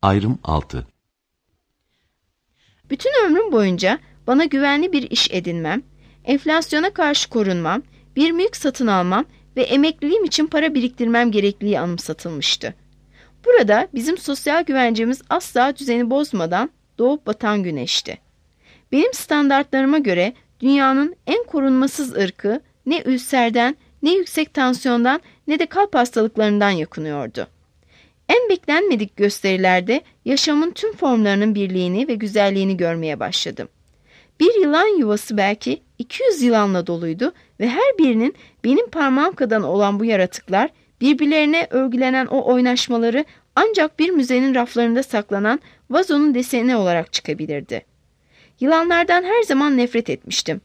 Ayrım 6. Bütün ömrüm boyunca bana güvenli bir iş edinmem, enflasyona karşı korunmam, bir mülk satın almam ve emekliliğim için para biriktirmem gerekliliği anımsatılmıştı. Burada bizim sosyal güvencemiz asla düzeni bozmadan doğup batan güneşti. Benim standartlarıma göre dünyanın en korunmasız ırkı ne ülserden, ne yüksek tansiyondan ne de kalp hastalıklarından yakınıyordu. En beklenmedik gösterilerde yaşamın tüm formlarının birliğini ve güzelliğini görmeye başladım. Bir yılan yuvası belki 200 yılanla doluydu ve her birinin benim parmağım kadar olan bu yaratıklar birbirlerine örgülenen o oynaşmaları ancak bir müzenin raflarında saklanan vazonun deseni olarak çıkabilirdi. Yılanlardan her zaman nefret etmiştim.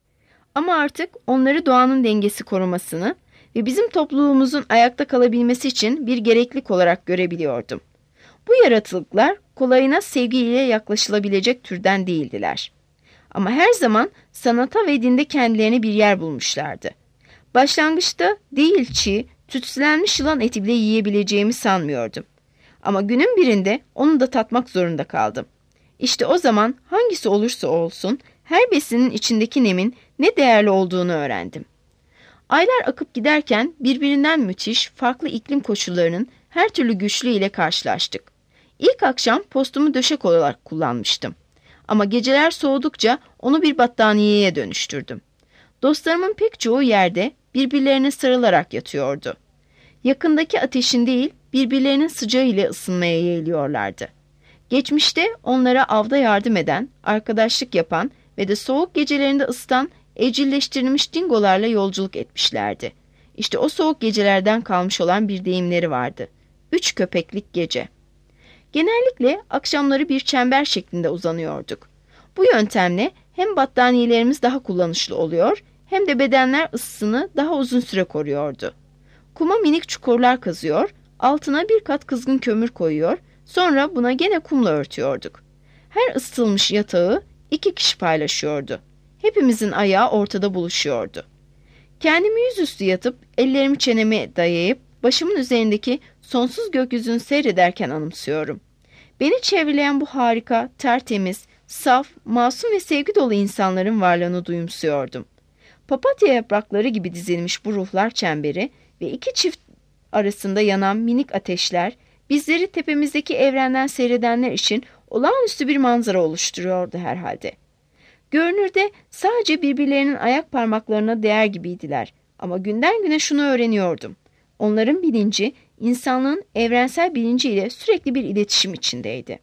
Ama artık onları doğanın dengesi korumasını ve bizim topluluğumuzun ayakta kalabilmesi için bir gereklilik olarak görebiliyordum. Bu yaratıklar kolayına sevgiyle yaklaşılabilecek türden değildiler. Ama her zaman sanata ve dinde kendilerine bir yer bulmuşlardı. Başlangıçta değil çiğ, tütsülenmiş yılan eti bile yiyebileceğimi sanmıyordum. Ama günün birinde onu da tatmak zorunda kaldım. İşte o zaman hangisi olursa olsun her besinin içindeki nemin ne değerli olduğunu öğrendim. Aylar akıp giderken birbirinden müthiş, farklı iklim koşullarının her türlü güçlüğü ile karşılaştık. İlk akşam postumu döşek olarak kullanmıştım. Ama geceler soğudukça onu bir battaniyeye dönüştürdüm. Dostlarımın pek çoğu yerde birbirlerine sarılarak yatıyordu. Yakındaki ateşin değil, birbirlerinin sıcağı ile ısınmaya yeğliyorlardı. Geçmişte onlara avda yardım eden, arkadaşlık yapan ve de soğuk gecelerinde ısıtan evcilleştirilmiş dingolarla yolculuk etmişlerdi. İşte o soğuk gecelerden kalmış olan bir deyimleri vardı. 3 köpeklik gece. Genellikle akşamları bir çember şeklinde uzanıyorduk. Bu yöntemle hem battaniyelerimiz daha kullanışlı oluyor hem de bedenler ısısını daha uzun süre koruyordu. Kuma minik çukurlar kazıyor, altına bir kat kızgın kömür koyuyor, sonra buna gene kumla örtüyorduk. Her ısıtılmış yatağı 2 kişi paylaşıyordu. Hepimizin ayağı ortada buluşuyordu. Kendimi yüzüstü yatıp ellerimi çeneme dayayıp başımın üzerindeki sonsuz gökyüzünü seyrederken anımsıyorum. Beni çevreleyen bu harika, tertemiz, saf, masum ve sevgi dolu insanların varlığını duyumsuyordum. Papatya yaprakları gibi dizilmiş bu ruhlar çemberi ve 2 çift arasında yanan minik ateşler, bizleri tepemizdeki evrenden seyredenler için olağanüstü bir manzara oluşturuyordu herhalde. Görünürde sadece birbirlerinin ayak parmaklarına değer gibiydiler. Ama günden güne şunu öğreniyordum. Onların bilinci, insanlığın evrensel bilinciyle sürekli bir iletişim içindeydi.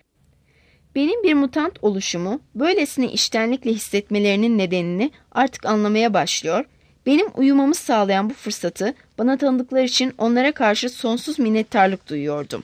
Benim bir mutant oluşumu, böylesine içtenlikle hissetmelerinin nedenini artık anlamaya başlıyor, benim uyumamı sağlayan bu fırsatı bana tanıdıkları için onlara karşı sonsuz minnettarlık duyuyordum.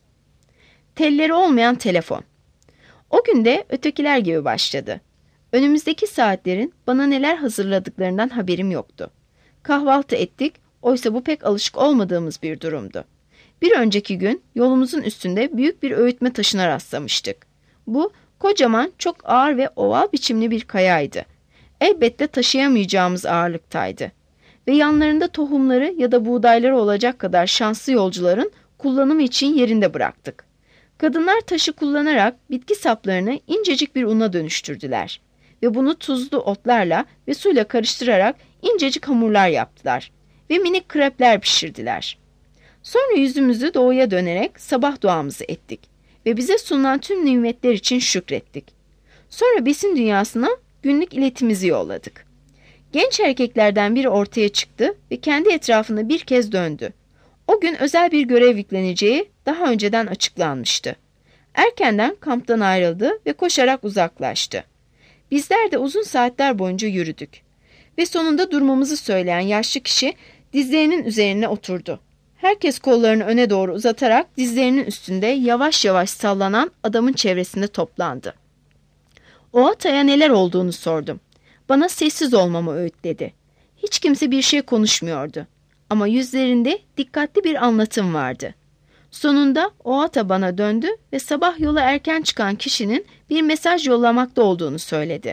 Telleri olmayan telefon. O gün de ötekiler gibi başladı. Önümüzdeki saatlerin bana neler hazırladıklarından haberim yoktu. Kahvaltı ettik, oysa bu pek alışık olmadığımız bir durumdu. Bir önceki gün yolumuzun üstünde büyük bir öğütme taşına rastlamıştık. Bu, kocaman, çok ağır ve oval biçimli bir kayaydı. Elbette taşıyamayacağımız ağırlıktaydı. Ve yanlarında tohumları ya da buğdayları olacak kadar şanslı yolcuların kullanımı için yerinde bıraktık. Kadınlar taşı kullanarak bitki saplarını incecik bir una dönüştürdüler. Ve bunu tuzlu otlarla ve suyla karıştırarak incecik hamurlar yaptılar. Ve minik krepler pişirdiler. Sonra yüzümüzü doğuya dönerek sabah duamızı ettik. Ve bize sunulan tüm nimetler için şükrettik. Sonra besin dünyasına günlük iletimizi yolladık. Genç erkeklerden biri ortaya çıktı ve kendi etrafında bir kez döndü. O gün özel bir görev yükleneceği daha önceden açıklanmıştı. Erkenden kamptan ayrıldı ve koşarak uzaklaştı. Bizler de uzun saatler boyunca yürüdük. Ve sonunda durmamızı söyleyen yaşlı kişi dizlerinin üzerine oturdu. Herkes kollarını öne doğru uzatarak dizlerinin üstünde yavaş yavaş sallanan adamın çevresinde toplandı. O ataya neler olduğunu sordum. Bana sessiz olmamı öğütledi. Hiç kimse bir şey konuşmuyordu. Ama yüzlerinde dikkatli bir anlatım vardı. Sonunda o ata bana döndü ve sabah yola erken çıkan kişinin bir mesaj yollamakta olduğunu söyledi.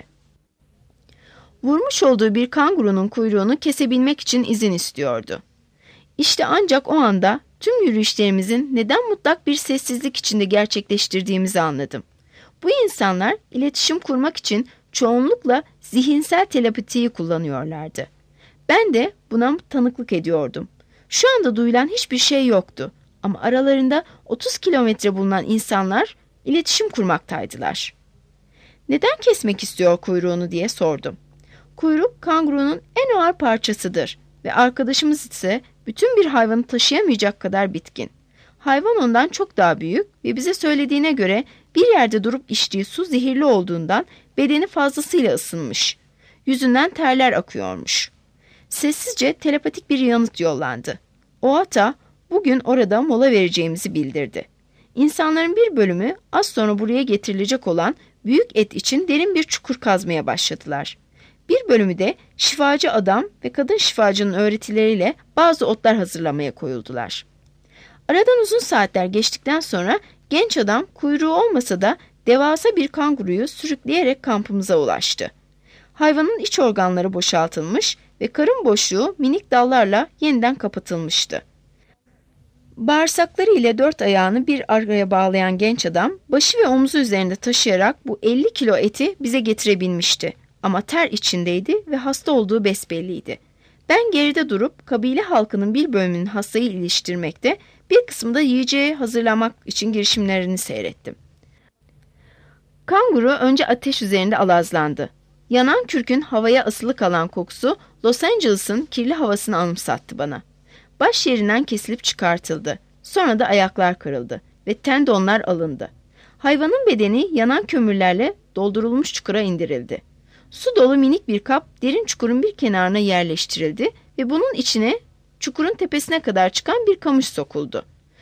Vurmuş olduğu bir kangurunun kuyruğunu kesebilmek için izin istiyordu. İşte ancak o anda tüm yürüyüşlerimizin neden mutlak bir sessizlik içinde gerçekleştirdiğimizi anladım. Bu insanlar iletişim kurmak için çoğunlukla zihinsel telepatiyi kullanıyorlardı. Ben de buna tanıklık ediyordum. Şu anda duyulan hiçbir şey yoktu ama aralarında 30 kilometre bulunan insanlar iletişim kurmaktaydılar. Neden kesmek istiyor kuyruğunu diye sordum. Kuyruk kangurunun en ağır parçasıdır ve arkadaşımız ise bütün bir hayvanı taşıyamayacak kadar bitkin. Hayvan ondan çok daha büyük ve bize söylediğine göre bir yerde durup içtiği su zehirli olduğundan bedeni fazlasıyla ısınmış. Yüzünden terler akıyormuş. Sessizce telepatik bir yanıt yollandı. Oata bugün orada mola vereceğimizi bildirdi. İnsanların bir bölümü az sonra buraya getirilecek olan büyük et için derin bir çukur kazmaya başladılar. Bir bölümü de şifacı adam ve kadın şifacının öğretileriyle bazı otlar hazırlamaya koyuldular. Aradan uzun saatler geçtikten sonra genç adam kuyruğu olmasa da devasa bir kanguruyu sürükleyerek kampımıza ulaştı. Hayvanın iç organları boşaltılmış ve karın boşluğu minik dallarla yeniden kapatılmıştı. Bağırsakları ile 4 ayağını bir araya bağlayan genç adam başı ve omzu üzerinde taşıyarak bu 50 kilo eti bize getirebilmişti. Ama ter içindeydi ve hasta olduğu besbelliydi. Ben geride durup kabile halkının bir bölümünün hastayı iliştirmekte, bir kısmında yiyeceği hazırlamak için girişimlerini seyrettim. Kanguru önce ateş üzerinde alazlandı. Yanan kürkün havaya asılı kalan kokusu Los Angeles'ın kirli havasını anımsattı bana. Baş yerinden kesilip çıkartıldı. Sonra da ayaklar kırıldı ve tendonlar alındı. Hayvanın bedeni yanan kömürlerle doldurulmuş çukura indirildi. Su dolu minik bir kap derin çukurun bir kenarına yerleştirildi ve bunun içine çukurun tepesine kadar çıkan bir kamış sokuldu.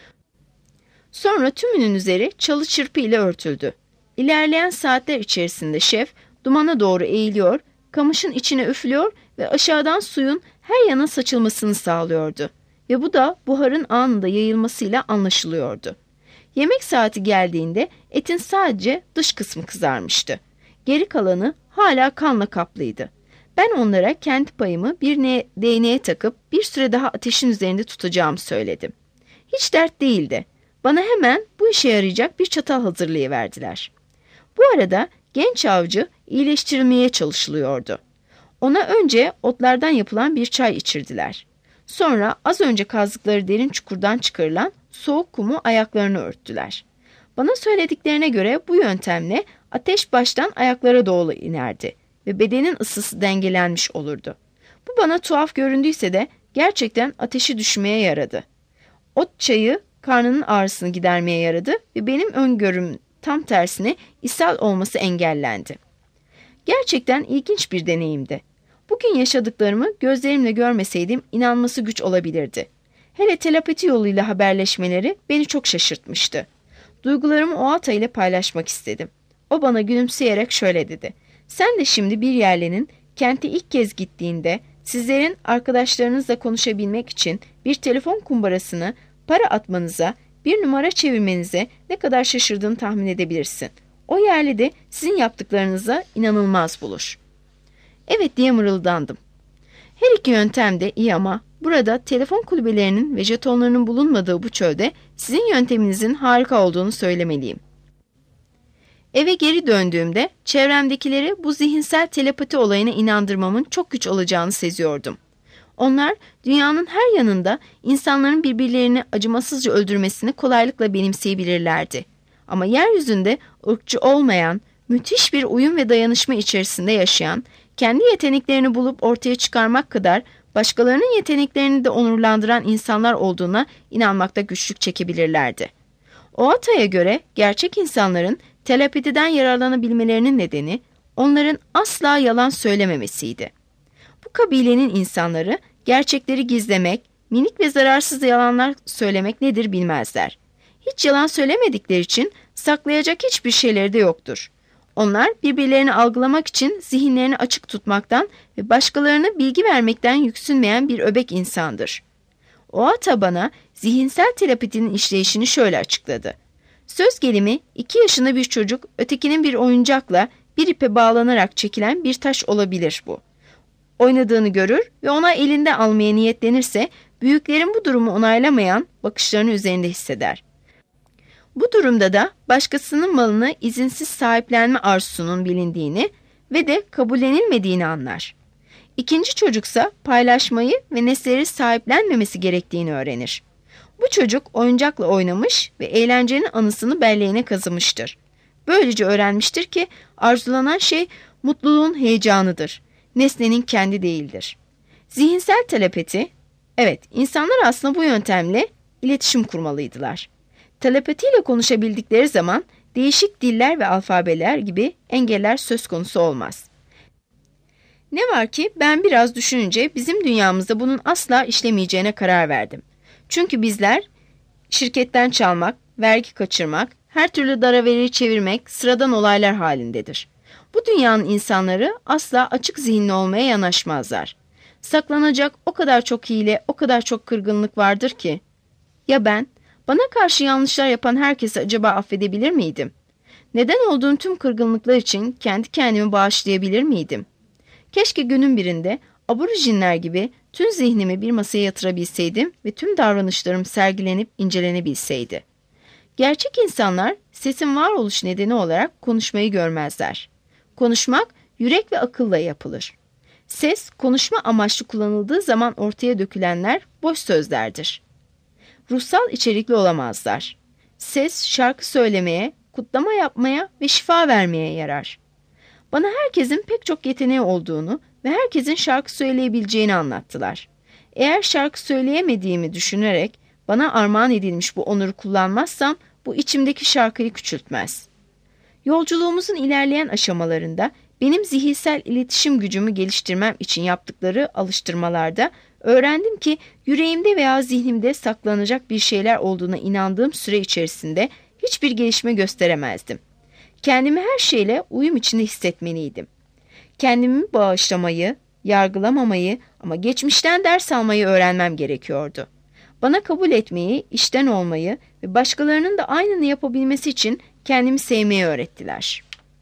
Sonra tümünün üzeri çalı çırpı ile örtüldü. İlerleyen saatler içerisinde şef dumana doğru eğiliyor, kamışın içine üflüyor ve aşağıdan suyun her yana saçılmasını sağlıyordu. Ve bu da buharın anında yayılmasıyla anlaşılıyordu. Yemek saati geldiğinde etin sadece dış kısmı kızarmıştı. Geri kalanı hala kanla kaplıydı. Ben onlara kendi payımı bir değneğe takıp bir süre daha ateşin üzerinde tutacağımı söyledim. Hiç dert değildi. Bana hemen bu işe yarayacak bir çatal hazırlayıverdiler. Bu arada genç avcı iyileştirilmeye çalışılıyordu. Ona önce otlardan yapılan bir çay içirdiler. Sonra az önce kazdıkları derin çukurdan çıkarılan soğuk kumu ayaklarını örttüler. Bana söylediklerine göre bu yöntemle ateş baştan ayaklara doğru inerdi ve bedenin ısısı dengelenmiş olurdu. Bu bana tuhaf göründüyse de gerçekten ateşi düşmeye yaradı. Ot çayı karnının ağrısını gidermeye yaradı ve benim öngörüm tam tersine ishal olması engellendi. Gerçekten ilginç bir deneyimdi. Bugün yaşadıklarımı gözlerimle görmeseydim inanması güç olabilirdi. Hele telepati yoluyla haberleşmeleri beni çok şaşırtmıştı. Duygularımı Oata ile paylaşmak istedim. O bana gülümseyerek şöyle dedi. Sen de şimdi bir yerlerin kente ilk kez gittiğinde sizlerin arkadaşlarınızla konuşabilmek için bir telefon kumbarasını para atmanıza, bir numara çevirmenize ne kadar şaşırdığını tahmin edebilirsin. O yerli de sizin yaptıklarınıza inanılmaz bulur. Evet diye mırıldandım. Her iki yöntem de iyi ama burada telefon kulübelerinin ve jetonlarının bulunmadığı bu çölde sizin yönteminizin harika olduğunu söylemeliyim. Eve geri döndüğümde çevremdekileri bu zihinsel telepati olayına inandırmamın çok güç olacağını seziyordum. Onlar dünyanın her yanında insanların birbirlerini acımasızca öldürmesini kolaylıkla benimseyebilirlerdi. Ama yeryüzünde ırkçı olmayan, müthiş bir uyum ve dayanışma içerisinde yaşayan, kendi yeteneklerini bulup ortaya çıkarmak kadar başkalarının yeteneklerini de onurlandıran insanlar olduğuna inanmakta güçlük çekebilirlerdi. Oata'ya göre gerçek insanların telepatiden yararlanabilmelerinin nedeni onların asla yalan söylememesiydi. Bu kabilenin insanları gerçekleri gizlemek, minik ve zararsız yalanlar söylemek nedir bilmezler. Hiç yalan söylemedikleri için saklayacak hiçbir şeyleri de yoktur. Onlar birbirlerini algılamak için zihinlerini açık tutmaktan ve başkalarına bilgi vermekten yüksünmeyen bir öbek insandır. Oata bana zihinsel telepatinin işleyişini şöyle açıkladı. Söz gelimi 2 yaşında bir çocuk ötekinin bir oyuncakla bir ipe bağlanarak çekilen bir taş olabilir bu. Oynadığını görür ve ona elinde almaya niyetlenirse büyüklerin bu durumu onaylamayan bakışlarını üzerinde hisseder. Bu durumda da başkasının malını izinsiz sahiplenme arzusunun bilindiğini ve de kabullenilmediğini anlar. İkinci çocuksa paylaşmayı ve nesneleri sahiplenmemesi gerektiğini öğrenir. Bu çocuk oyuncakla oynamış ve eğlencenin anısını belleğine kazımıştır. Böylece öğrenmiştir ki arzulanan şey mutluluğun heyecanıdır. Nesnenin kendi değildir. Zihinsel telepati, evet, insanlar aslında bu yöntemle iletişim kurmalıydılar. Telepatiyle konuşabildikleri zaman değişik diller ve alfabeler gibi engeller söz konusu olmaz. Ne var ki ben biraz düşününce bizim dünyamızda bunun asla işlemeyeceğine karar verdim. Çünkü bizler şirketten çalmak, vergi kaçırmak, her türlü daraveri çevirmek sıradan olaylar halindedir. Bu dünyanın insanları asla açık zihinli olmaya yanaşmazlar. Saklanacak o kadar çok hile, o kadar çok kırgınlık vardır ki. Ya ben, bana karşı yanlışlar yapan herkesi acaba affedebilir miydim? Neden olduğum tüm kırgınlıklar için kendi kendimi bağışlayabilir miydim? Keşke günün birinde aborjinler gibi tüm zihnimi bir masaya yatırabilseydim ve tüm davranışlarım sergilenip incelenebilseydi. Gerçek insanlar sesin varoluş nedeni olarak konuşmayı görmezler. Konuşmak yürek ve akılla yapılır. Ses konuşma amaçlı kullanıldığı zaman ortaya dökülenler boş sözlerdir. Ruhsal içerikli olamazlar. Ses şarkı söylemeye, kutlama yapmaya ve şifa vermeye yarar. Bana herkesin pek çok yeteneği olduğunu ve herkesin şarkı söyleyebileceğini anlattılar. Eğer şarkı söyleyemediğimi düşünerek bana armağan edilmiş bu onuru kullanmazsam bu içimdeki şarkıyı küçültmez. Yolculuğumuzun ilerleyen aşamalarında benim zihinsel iletişim gücümü geliştirmem için yaptıkları alıştırmalarda öğrendim ki yüreğimde veya zihnimde saklanacak bir şeyler olduğuna inandığım süre içerisinde hiçbir gelişme gösteremezdim. Kendimi her şeyle uyum içinde hissetmeliydim. Kendimi bağışlamayı, yargılamamayı ama geçmişten ders almayı öğrenmem gerekiyordu. Bana kabul etmeyi, içten olmayı ve başkalarının da aynını yapabilmesi için kendimi sevmeyi öğrettiler.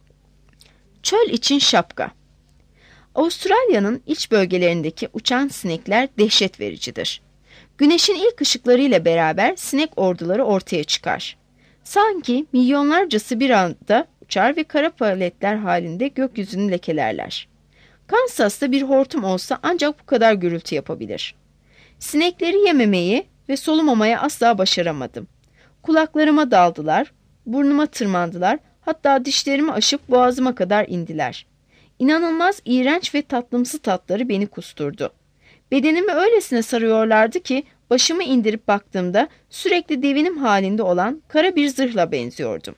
Çöl için şapka. Avustralya'nın iç bölgelerindeki uçan sinekler dehşet vericidir. Güneşin ilk ışıklarıyla beraber sinek orduları ortaya çıkar. Sanki milyonlarcası bir anda uçar ve kara paletler halinde gökyüzünü lekelerler. Kansas'ta bir hortum olsa ancak bu kadar gürültü yapabilir. Sinekleri yememeyi ve solumamaya asla başaramadım. Kulaklarıma daldılar, burnuma tırmandılar, hatta dişlerimi aşıp boğazıma kadar indiler. İnanılmaz iğrenç ve tatlımsı tatları beni kusturdu. Bedenimi öylesine sarıyorlardı ki başımı indirip baktığımda sürekli devinim halinde olan kara bir zırhla benziyordum.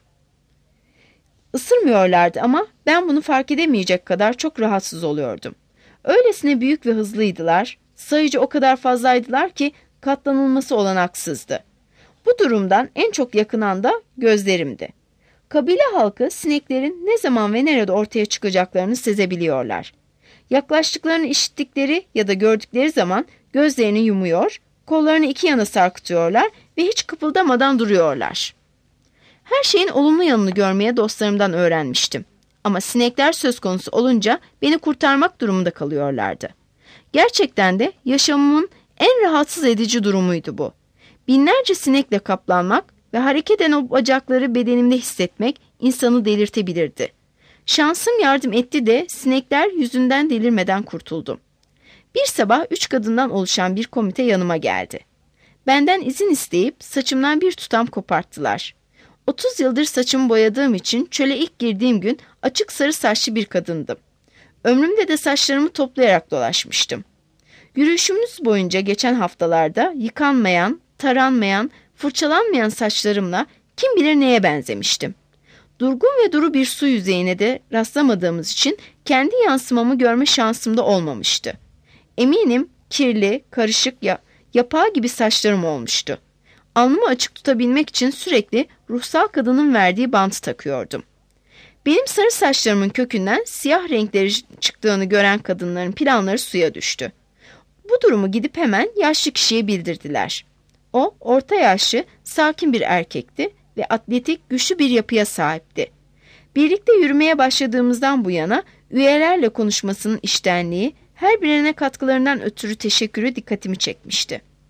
Isırmıyorlardı ama ben bunu fark edemeyecek kadar çok rahatsız oluyordum. Öylesine büyük ve hızlıydılar, sayıca o kadar fazlaydılar ki katlanılması olanaksızdı. Bu durumdan en çok yakınan da gözlerimdi. Kabile halkı sineklerin ne zaman ve nerede ortaya çıkacaklarını sezebiliyorlar. Yaklaştıklarını işittikleri ya da gördükleri zaman gözlerini yumuyor, kollarını iki yana sarkıtıyorlar ve hiç kıpıldamadan duruyorlar. Her şeyin olumlu yanını görmeye dostlarımdan öğrenmiştim. Ama sinekler söz konusu olunca beni kurtarmak durumunda kalıyorlardı. Gerçekten de yaşamımın en rahatsız edici durumuydu bu. Binlerce sinekle kaplanmak ve hareket eden o bacakları bedenimde hissetmek insanı delirtebilirdi. Şansım yardım etti de sinekler yüzünden delirmeden kurtuldum. Bir sabah 3 kadından oluşan bir komite yanıma geldi. Benden izin isteyip saçımdan bir tutam koparttılar. 30 yıldır saçımı boyadığım için çöle ilk girdiğim gün açık sarı saçlı bir kadındım. Ömrümde de saçlarımı toplayarak dolaşmıştım. Yürüyüşümüz boyunca geçen haftalarda yıkanmayan, taranmayan, fırçalanmayan saçlarımla kim bilir neye benzemiştim. Durgun ve duru bir su yüzeyine de rastlamadığımız için kendi yansımamı görme şansım da olmamıştı. Eminim kirli, karışık yapağı gibi saçlarım olmuştu. Alnımı açık tutabilmek için sürekli ruhsal kadının verdiği bantı takıyordum. Benim sarı saçlarımın kökünden siyah renkleri çıktığını gören kadınların planları suya düştü. Bu durumu gidip hemen yaşlı kişiye bildirdiler. O, orta yaşlı, sakin bir erkekti ve atletik, güçlü bir yapıya sahipti. Birlikte yürümeye başladığımızdan bu yana üyelerle konuşmasının içtenliği, her birine katkılarından ötürü teşekkürü dikkatimi çekmişti.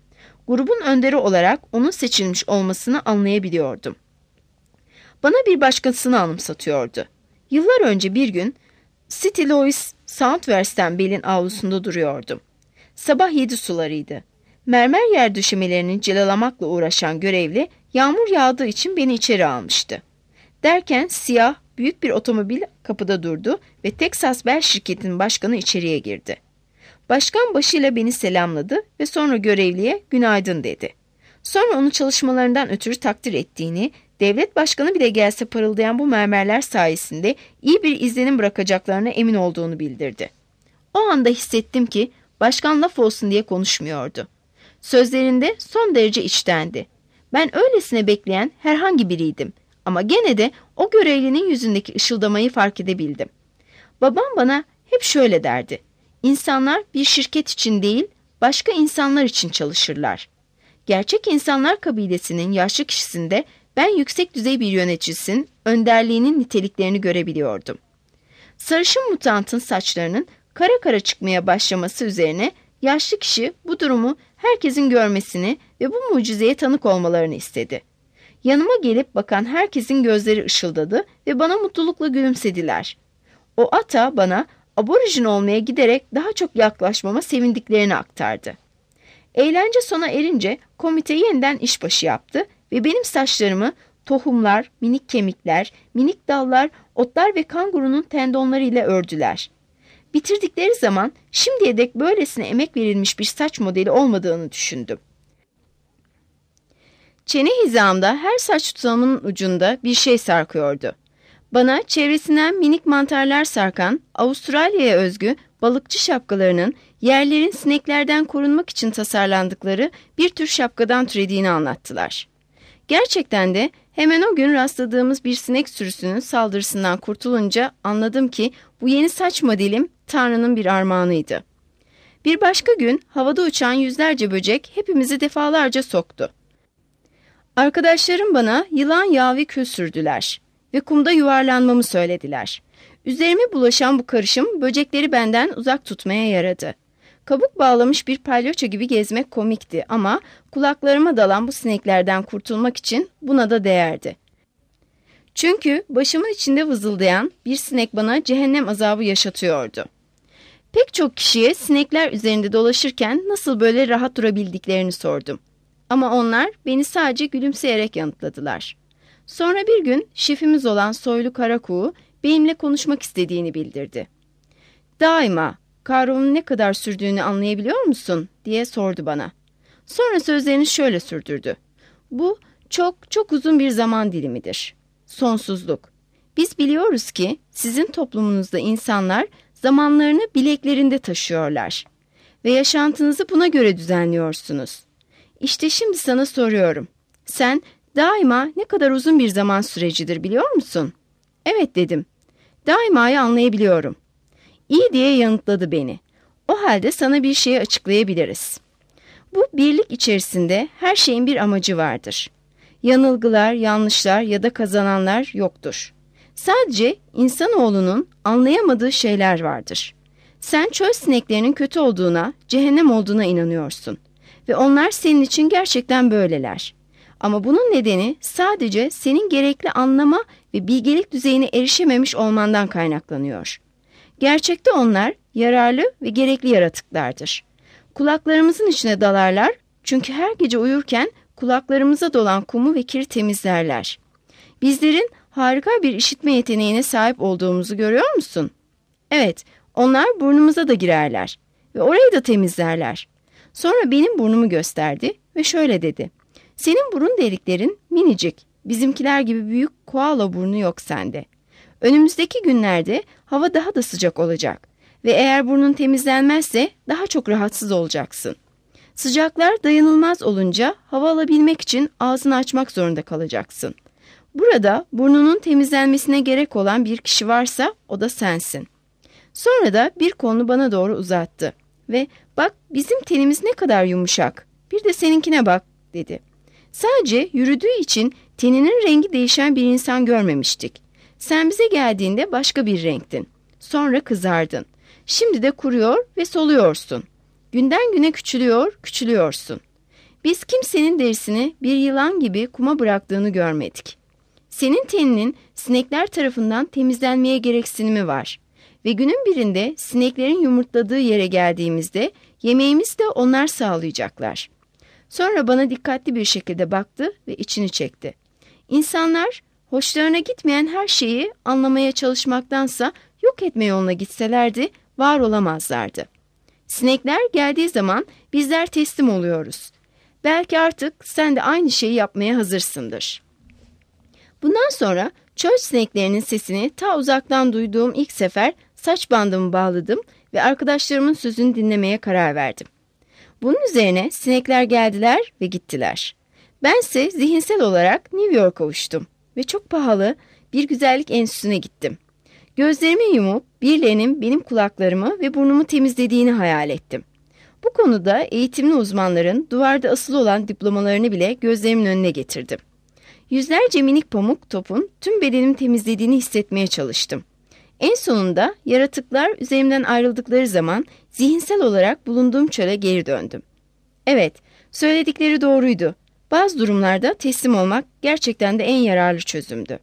grubun önderi olarak onun seçilmiş olmasını anlayabiliyordum. Bana bir başkasını anımsatıyordu. Yıllar önce bir gün St. Louis Southwestern Bell'in avlusunda duruyordum. Sabah 7 sularıydı. Mermer yer döşemelerini cilalamakla uğraşan görevli yağmur yağdığı için beni içeri almıştı. Derken siyah, büyük bir otomobil kapıda durdu ve Texas Bell şirketinin başkanı içeriye girdi. Başkan başıyla beni selamladı ve sonra görevliye günaydın dedi. Sonra onu çalışmalarından ötürü takdir ettiğini, devlet başkanı bile gelse parıldayan bu mermerler sayesinde iyi bir izlenim bırakacaklarına emin olduğunu bildirdi. O anda hissettim ki başkan laf olsun diye konuşmuyordu. Sözlerinde son derece içtendi. Ben öylesine bekleyen herhangi biriydim ama gene de o görevlinin yüzündeki ışıldamayı fark edebildim. Babam bana hep şöyle derdi: İnsanlar bir şirket için değil, başka insanlar için çalışırlar. Gerçek insanlar kabilesinin yaşlı kişisinde ben yüksek düzey bir yöneticisinin önderliğinin niteliklerini görebiliyordum. Sarışın mutantın saçlarının kara kara çıkmaya başlaması üzerine yaşlı kişi bu durumu herkesin görmesini ve bu mucizeye tanık olmalarını istedi. Yanıma gelip bakan herkesin gözleri ışıldadı ve bana mutlulukla gülümsediler. O ata bana aborjin olmaya giderek daha çok yaklaşmama sevindiklerini aktardı. Eğlence sona erince komite yeniden işbaşı yaptı ve benim saçlarımı tohumlar, minik kemikler, minik dallar, otlar ve kangurunun tendonları ile ördüler. Bitirdikleri zaman şimdiye dek böylesine emek verilmiş bir saç modeli olmadığını düşündüm. Çene hizamda her saç tutamının ucunda bir şey sarkıyordu. Bana çevresinden minik mantarlar sarkan Avustralya'ya özgü balıkçı şapkalarının yerlerin sineklerden korunmak için tasarlandıkları bir tür şapkadan türediğini anlattılar. Gerçekten de hemen o gün rastladığımız bir sinek sürüsünün saldırısından kurtulunca anladım ki bu yeni saç modelim Tanrı'nın bir armağanıydı. Bir başka gün havada uçan yüzlerce böcek hepimizi defalarca soktu. Arkadaşlarım bana yılan yağı ve kül sürdüler ve kumda yuvarlanmamı söylediler. Üzerime bulaşan bu karışım böcekleri benden uzak tutmaya yaradı. Kabuk bağlamış bir palyaço gibi gezmek komikti ama kulaklarıma dalan bu sineklerden kurtulmak için buna da değerdi. Çünkü başımın içinde vızıldayan bir sinek bana cehennem azabı yaşatıyordu. Pek çok kişiye sinekler üzerinde dolaşırken nasıl böyle rahat durabildiklerini sordum. Ama onlar beni sadece gülümseyerek yanıtladılar. Sonra bir gün şefimiz olan soylu kara kuğu benimle konuşmak istediğini bildirdi. Daima kahrolun ne kadar sürdüğünü anlayabiliyor musun diye sordu bana. Sonra sözlerini şöyle sürdürdü. Bu çok çok uzun bir zaman dilimidir. Sonsuzluk. Biz biliyoruz ki sizin toplumunuzda insanlar zamanlarını bileklerinde taşıyorlar. Ve yaşantınızı buna göre düzenliyorsunuz. İşte şimdi sana soruyorum. Sen daima ne kadar uzun bir zaman sürecidir biliyor musun? Evet dedim. Daima'yı anlayabiliyorum. İyi diye yanıtladı beni. O halde sana bir şeyi açıklayabiliriz. Bu birlik içerisinde her şeyin bir amacı vardır. Yanılgılar, yanlışlar ya da kazananlar yoktur. Sadece insanoğlunun anlayamadığı şeyler vardır. Sen çöl sineklerinin kötü olduğuna, cehennem olduğuna inanıyorsun. Ve onlar senin için gerçekten böyleler. Ama bunun nedeni sadece senin gerekli anlama ve bilgelik düzeyine erişememiş olmandan kaynaklanıyor. Gerçekte onlar yararlı ve gerekli yaratıklardır. Kulaklarımızın içine dalarlar çünkü her gece uyurken kulaklarımıza dolan kumu ve kiri temizlerler. Bizlerin harika bir işitme yeteneğine sahip olduğumuzu görüyor musun? Evet, onlar burnumuza da girerler ve orayı da temizlerler. Sonra benim burnumu gösterdi ve şöyle dedi. Senin burun deliklerin minicik, bizimkiler gibi büyük koala burnu yok sende. Önümüzdeki günlerde hava daha da sıcak olacak ve eğer burnun temizlenmezse daha çok rahatsız olacaksın. Sıcaklar dayanılmaz olunca hava alabilmek için ağzını açmak zorunda kalacaksın. Burada burnunun temizlenmesine gerek olan bir kişi varsa o da sensin. Sonra da bir kolunu bana doğru uzattı ve bak bizim tenimiz ne kadar yumuşak, bir de seninkine bak dedi. Sadece yürüdüğü için teninin rengi değişen bir insan görmemiştik. Sen bize geldiğinde başka bir renktin. Sonra kızardın. Şimdi de kuruyor ve soluyorsun. Günden güne küçülüyorsun. Biz kimsenin derisini bir yılan gibi kuma bıraktığını görmedik. Senin teninin sinekler tarafından temizlenmeye gereksinimi var. Ve günün birinde sineklerin yumurtladığı yere geldiğimizde yemeğimizi de onlar sağlayacaklar. Sonra bana dikkatli bir şekilde baktı ve içini çekti. İnsanlar hoşlarına gitmeyen her şeyi anlamaya çalışmaktansa yok etme yoluna gitselerdi var olamazlardı. Sinekler geldiği zaman bizler teslim oluyoruz. Belki artık sen de aynı şeyi yapmaya hazırsındır. Bundan sonra çöl sineklerinin sesini ta uzaktan duyduğum ilk sefer saç bandımı bağladım ve arkadaşlarımın sözünü dinlemeye karar verdim. Bunun üzerine sinekler geldiler ve gittiler. Bense zihinsel olarak New York'a uçtum ve çok pahalı bir güzellik enstitüsüne gittim. Gözlerimi yumup birilerinin benim kulaklarımı ve burnumu temizlediğini hayal ettim. Bu konuda eğitimli uzmanların duvarda asılı olan diplomalarını bile gözlerimin önüne getirdim. Yüzlerce minik pamuk topun tüm bedenimi temizlediğini hissetmeye çalıştım. En sonunda yaratıklar üzerimden ayrıldıkları zaman zihinsel olarak bulunduğum çöle geri döndüm. Evet, söyledikleri doğruydu. Bazı durumlarda teslim olmak gerçekten de en yararlı çözümdü.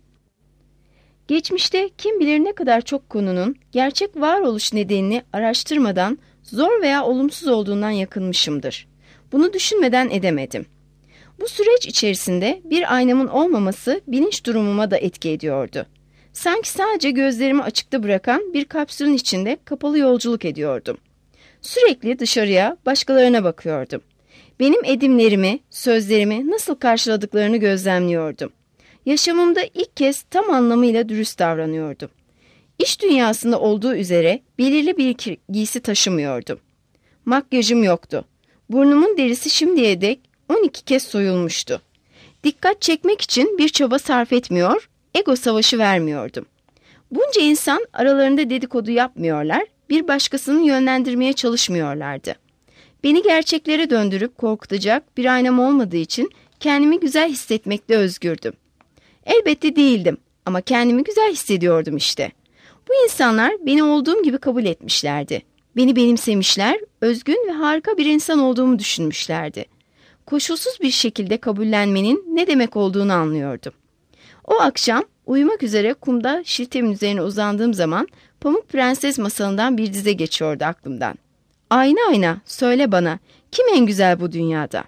Geçmişte kim bilir ne kadar çok konunun gerçek varoluş nedenini araştırmadan zor veya olumsuz olduğundan yakınmışımdır. Bunu düşünmeden edemedim. Bu süreç içerisinde bir aynamın olmaması bilinç durumuma da etki ediyordu. Sanki sadece gözlerimi açıkta bırakan bir kapsülün içinde kapalı yolculuk ediyordum. Sürekli dışarıya, başkalarına bakıyordum. Benim edimlerimi, sözlerimi nasıl karşıladıklarını gözlemliyordum. Yaşamımda ilk kez tam anlamıyla dürüst davranıyordum. İş dünyasında olduğu üzere belirli bir giysi taşımıyordum. Makyajım yoktu. Burnumun derisi şimdiye dek 12 kez soyulmuştu. Dikkat çekmek için bir çaba sarf etmiyor, ego savaşı vermiyordum. Bunca insan aralarında dedikodu yapmıyorlar, bir başkasını yönlendirmeye çalışmıyorlardı. Beni gerçeklere döndürüp korkutacak bir aynam olmadığı için kendimi güzel hissetmekte özgürdüm. Elbette değildim ama kendimi güzel hissediyordum işte. Bu insanlar beni olduğum gibi kabul etmişlerdi. Beni benimsemişler, özgün ve harika bir insan olduğumu düşünmüşlerdi. Koşulsuz bir şekilde kabullenmenin ne demek olduğunu anlıyordum. O akşam uyumak üzere kumda şiltemin üzerine uzandığım zaman Pamuk Prenses masalından bir dize geçiyordu aklımdan. Ayna ayna söyle bana, kim en güzel bu dünyada?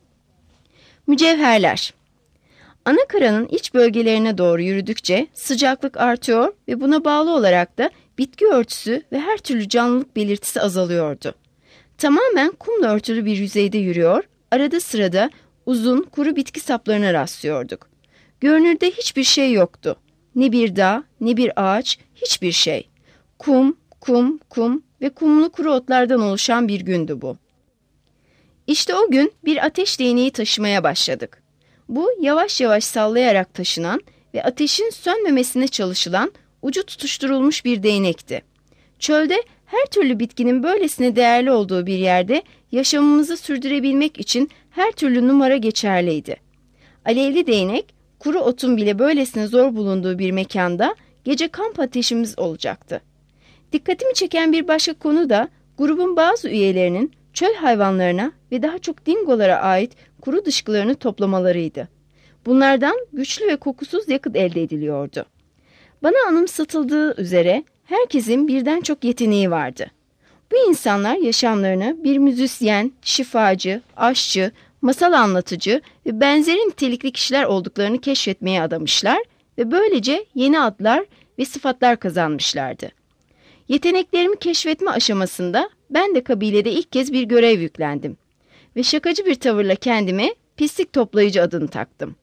Mücevherler. Anakaranın iç bölgelerine doğru yürüdükçe sıcaklık artıyor ve buna bağlı olarak da bitki örtüsü ve her türlü canlılık belirtisi azalıyordu. Tamamen kumla örtülü bir yüzeyde yürüyor, arada sırada uzun kuru bitki saplarına rastlıyorduk. Görünürde hiçbir şey yoktu. Ne bir dağ, ne bir ağaç, hiçbir şey. Kum, kum, kum ve kumlu kuru otlardan oluşan bir gündü bu. İşte o gün bir ateş değneği taşımaya başladık. Bu yavaş yavaş sallayarak taşınan ve ateşin sönmemesine çalışılan ucu tutuşturulmuş bir değnekti. Çölde her türlü bitkinin böylesine değerli olduğu bir yerde yaşamımızı sürdürebilmek için her türlü numara geçerliydi. Alevli değnek, kuru otun bile böylesine zor bulunduğu bir mekanda gece kamp ateşimiz olacaktı. Dikkatimi çeken bir başka konu da grubun bazı üyelerinin çöl hayvanlarına ve daha çok dingolara ait kuru dışkılarını toplamalarıydı. Bunlardan güçlü ve kokusuz yakıt elde ediliyordu. Bana anımsatıldığı üzere herkesin birden çok yeteneği vardı. Bu insanlar yaşamlarını bir müzisyen, şifacı, aşçı, masal anlatıcı ve benzeri nitelikli kişiler olduklarını keşfetmeye adamışlar ve böylece yeni adlar ve sıfatlar kazanmışlardı. Yeteneklerimi keşfetme aşamasında ben de kabilede ilk kez bir görev yüklendim ve şakacı bir tavırla kendime pislik toplayıcı adını taktım.